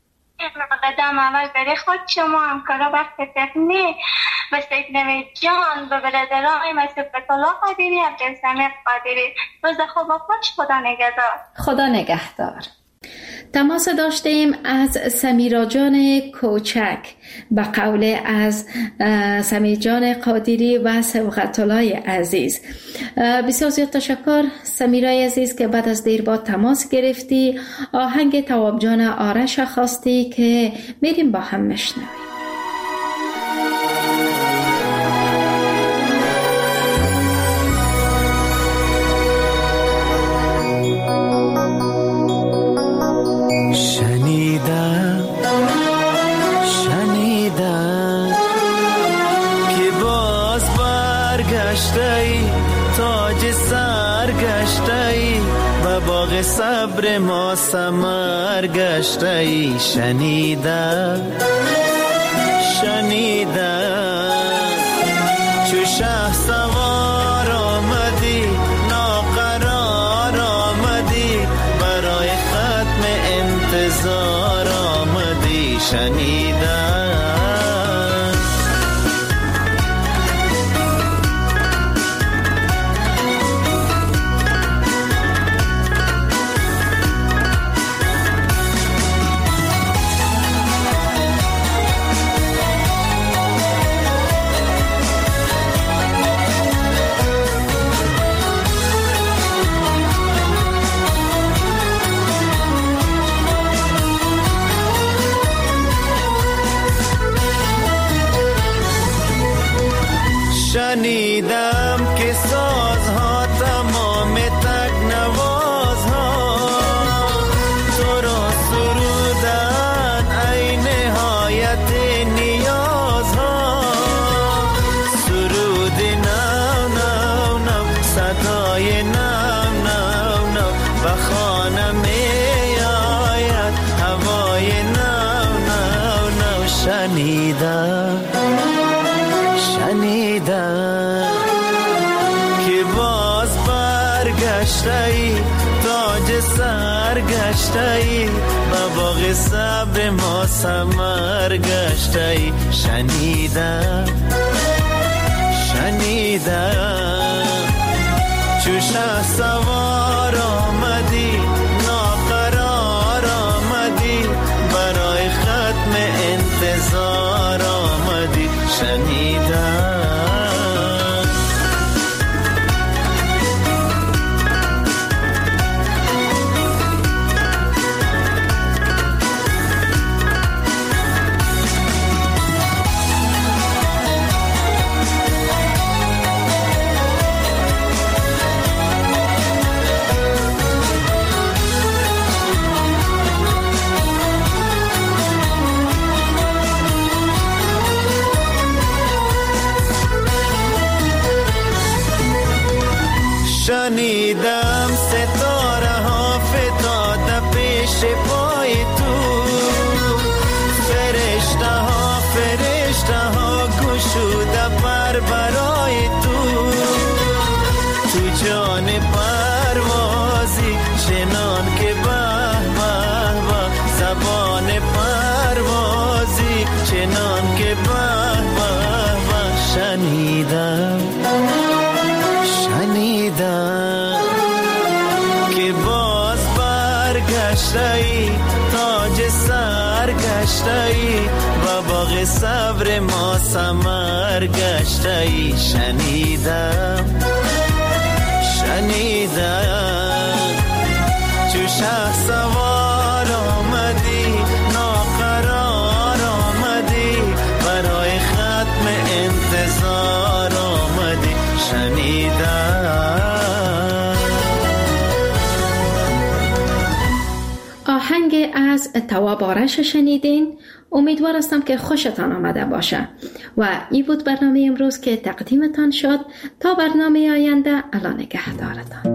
Speaker 8: قدم اول بری خود شما همکارا وقت تکنیک به سکنوی جان به برادران مثل فتولا قادری عبدالسمیق قادری. روز خوب و خوش. خدا نگهدار.
Speaker 3: خدا نگهدار. تماس داشتیم از سمیرا جان کوچک به قول از سمیرا جان قادری و سبقت الله عزیز. بسیار زیاد تشکر سمیرا عزیز که بعد از دیر با تماس گرفتی. آهنگ تواب جان آرش خواستی که میریم با هم مشنویم.
Speaker 5: شنیدم
Speaker 10: گشته‌ای تاج سر گشته‌ای و باغ صبر ما ثمر گشته‌ای. شنیدم شنیدم چو شه سوار آمدی ناقرار آمدی برای ختم انتظار آمدی. شنیدم شنیدم که سازها تمام تکنوازها تو را سرودن ای نهایت نیازها. سرود نو نو نو صدای نو نو نو و خانه می آید هوای نو نو نو. شنیدم شنیدم که باز برگشته‌ای تاج سر گشته‌ای و باغ صبر ما ثمر گشته‌ای. شنیدم شنیدم چو شه سوار آمدی ناقرار آمدی برای ختم انتظار آمدی. شنیدم شنیدم ستاره ها فتاده پیش پای تو فرشته ها فرشته ها گشوده پر برای تو. تو جان پروازی چنان که به به به زبان پروازی چنان که به به به. شنیدم شنیدم که باز برگشته‌ای تاج سر گشته‌ای و باغ صبر ما ثمر گشته‌ای. شنیدم شنیدم چو شه سوار آمدی ناقرار آمدی برای ختم انتظار آمدی. شنیدم
Speaker 3: آهنگ از تواب آرش شنیدین. امیدوار هستم که خوشتان آمده باشه و این بود برنامه امروز که تقدیمتان شد. تا برنامه آینده الله نگهدارتان.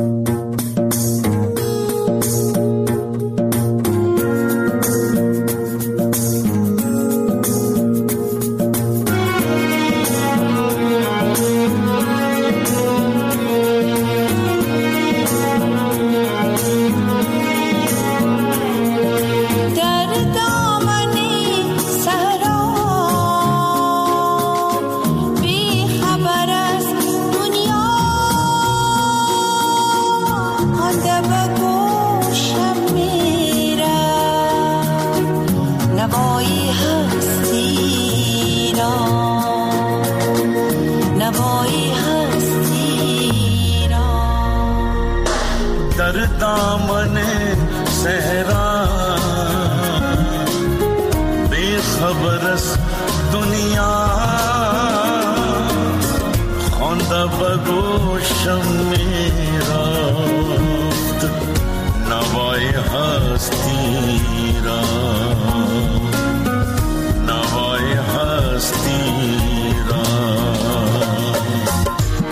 Speaker 7: दामन सहरा बेखबरस दुनिया خوانده بگوشم میرفت نوای هستی را نوای هستی را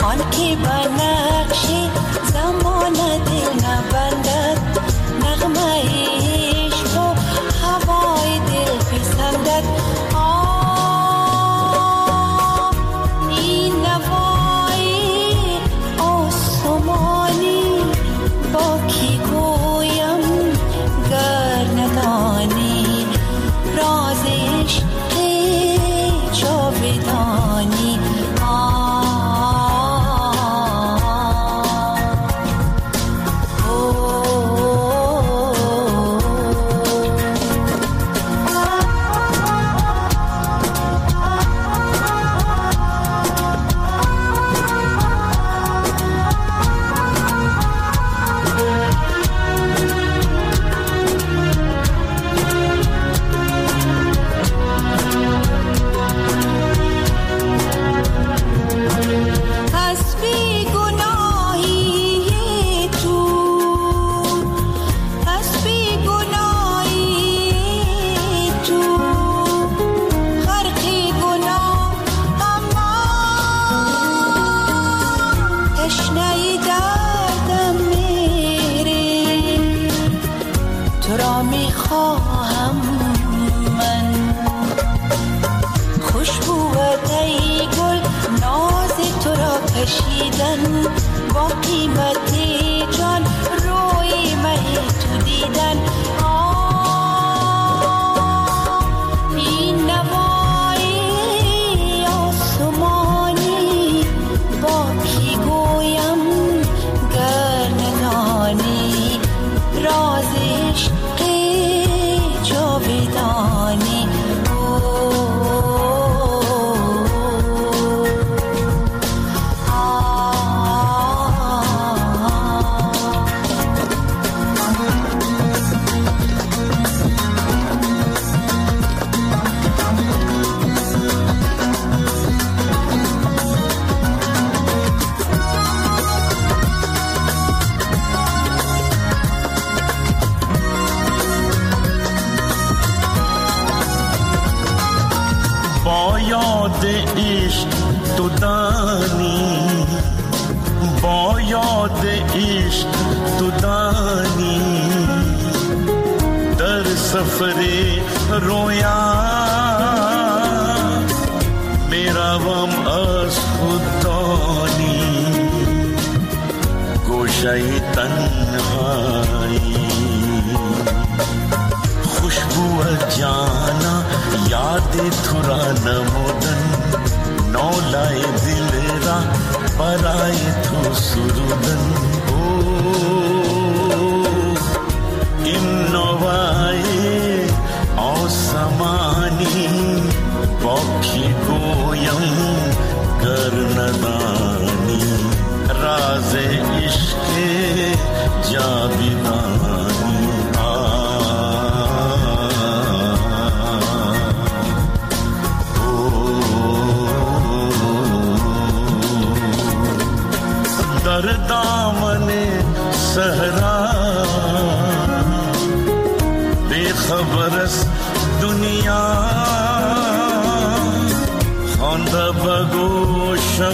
Speaker 7: یاد عشق تو دانی، با یاد عشق تو دانی، در سفر رویا میروم از خود دانی، گوشه تنهایی خوشبو جانا یاد تو را نمودن، نولای دل را برای تو سرودن. این نوای آسمانی با کی گویم گر ندانی، راز عشق جاویدانی. در دامن صحرا بے خبر است دنیا، خوانده بگوشم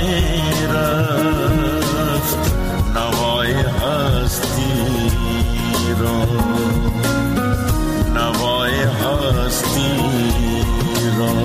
Speaker 7: میرفت نوای هستی را، نوای هستی را.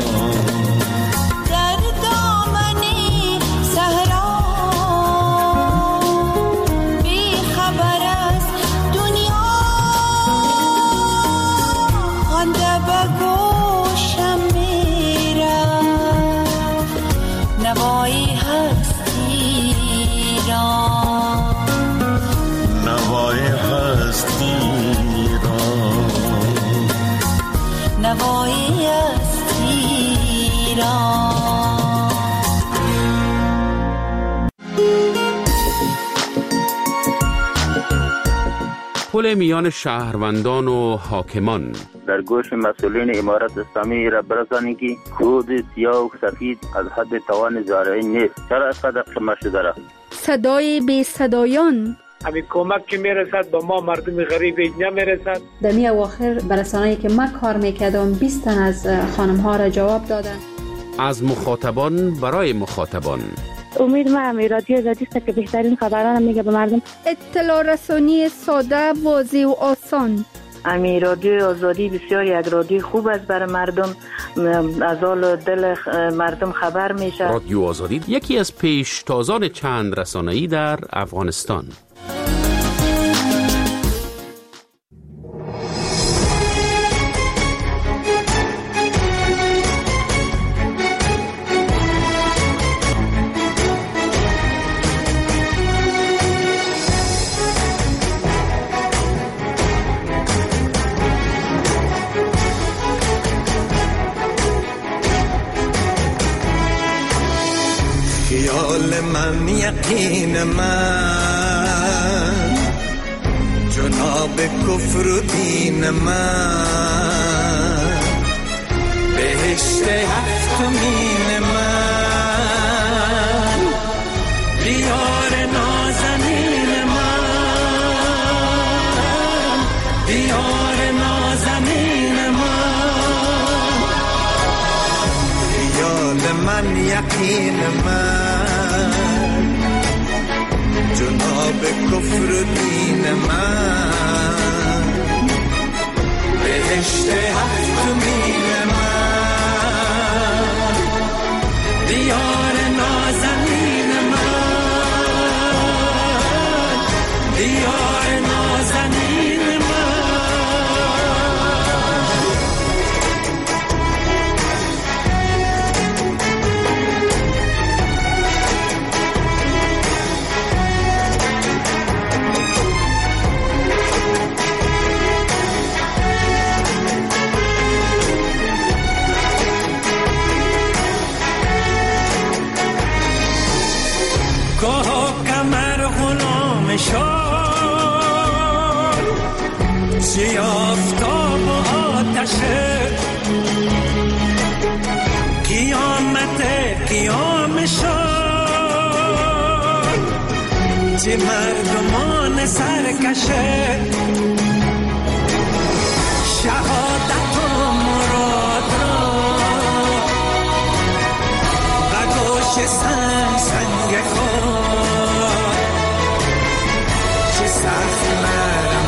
Speaker 11: پل میان شهروندان و حاکمان.
Speaker 12: در گوش مسئولین امارت اسلامی را برسانید که خود سیاه و سفید از حد توان زارعی نیست. چرا اینقدر خمه شده را؟
Speaker 13: صدای بی صدایان.
Speaker 14: همین کمک که میرسد با ما مردم غریب نمیرسد.
Speaker 15: در می اواخر برسانه‌ای که من کار میکردم بیست تن از خانم ها را جواب دادن.
Speaker 11: از مخاطبان برای مخاطبان.
Speaker 16: امید ما امی رادیو آزادی است که بهترین خبران میگه به مردم.
Speaker 13: اطلاع رسانی ساده، واضح و آسان.
Speaker 17: امی رادیو آزادی بسیار یک رادیو خوب است برای مردم، از حال دل مردم خبر میشه.
Speaker 11: رادیو آزادی یکی از پیشتازان چند رسانه‌ای در افغانستان.
Speaker 10: خیال من یقین من جناب کفر و دین من بهشت هفتمین من دیار نازنین من دیار نازنین من خیال من یقین من جناب کفر و دین من بهشت هفتمین من دیار نازنین من دیار نازنین من. چه آفتاب و آتشه قیامت قیام شد چه مردمان سرکشه شهادت و مراد را چه سنگ سنگ خود چه سخت مرم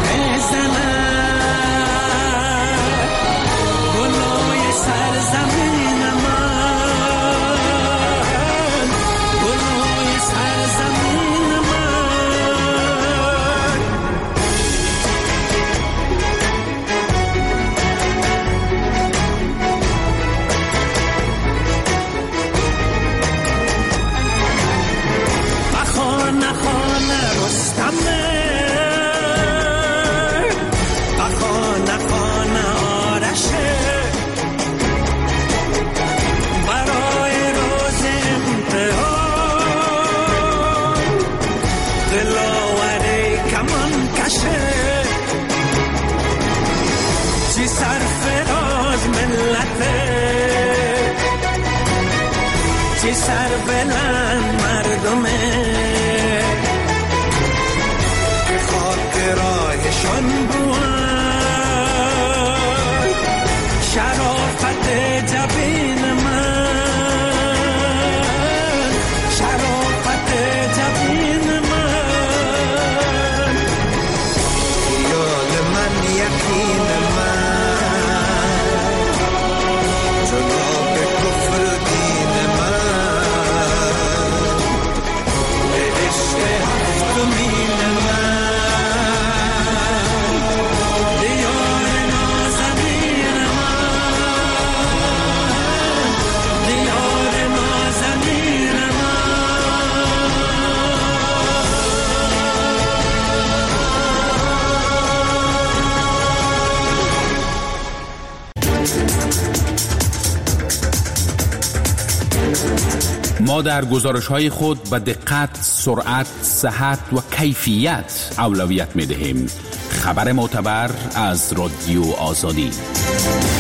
Speaker 10: بزند گلای سرزمین من گلای سرزمین من بخانه خانه رستمه بخانه خانه آرشه برای روز امتحان دلاور کمان کشه چی سرفراز ملته چی سربلند مردمه که خاک راهشان بود شرافت جبین من شرافت جبین من یاد من یقین من جناب کفر دین من به عشق هفتمین من دیار نازنین من دیار نازنین
Speaker 11: ما در گزارش‌های خود به دقت، سرعت، صحت و کیفیت اولویت می‌دهیم. خبر معتبر از رادیو آزادی.